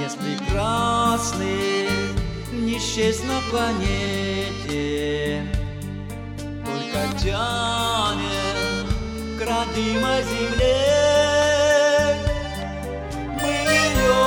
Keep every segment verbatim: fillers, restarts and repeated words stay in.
прекрасных не счесть на планете, только тянет к родимой земле. Мы ее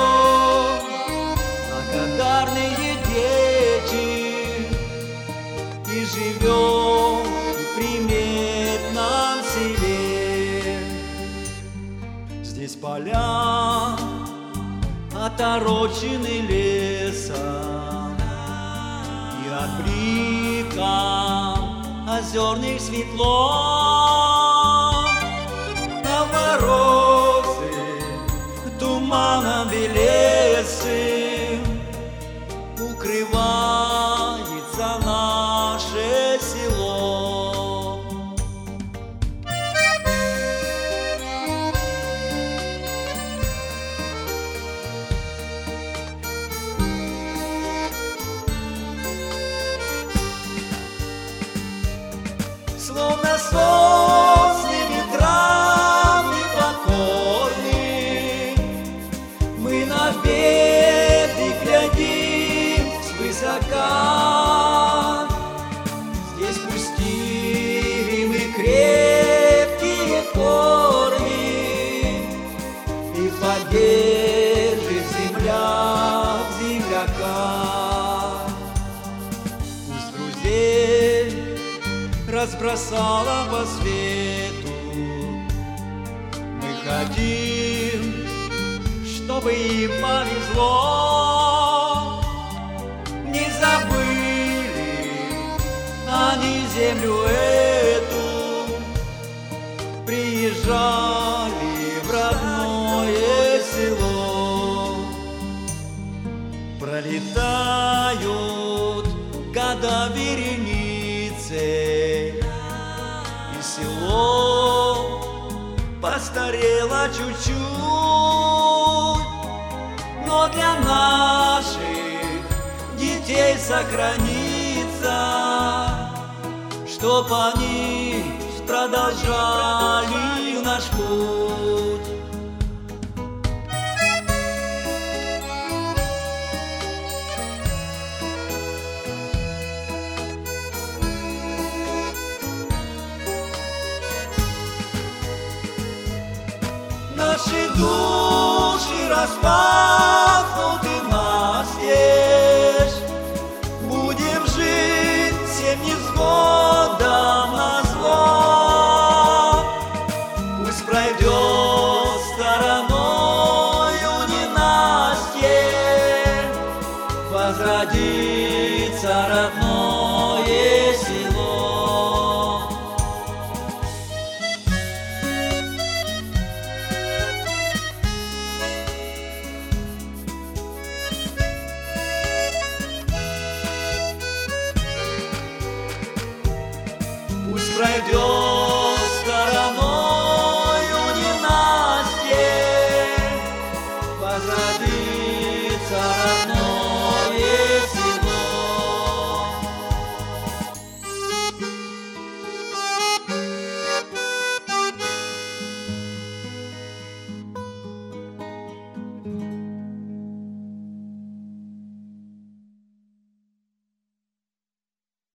благодарные дети и живем в приметном селе. Здесь поля оторочены лесом, и от блика озерных светло, а морозы туманом белесым укрывается наше село. Словно сосны ветрам непокорны, мы на беды глядим свысока. Здесь пустили мы крепкие корни, и поддержит земля земляка. Пусть друзей разбросала по свету, мы хотим, чтобы им повезло. Не забыли они землю эту, приезжали в родное село. Пролетают года вереницей, и село постарело чуть-чуть, но для наших детей сохранится, чтоб они продолжали наш путь. Наши души распахнуты настежь, будем жить всем невзгодам назло. Пусть пройдет стороною ненастье, возродится родное село. Пусть пройдет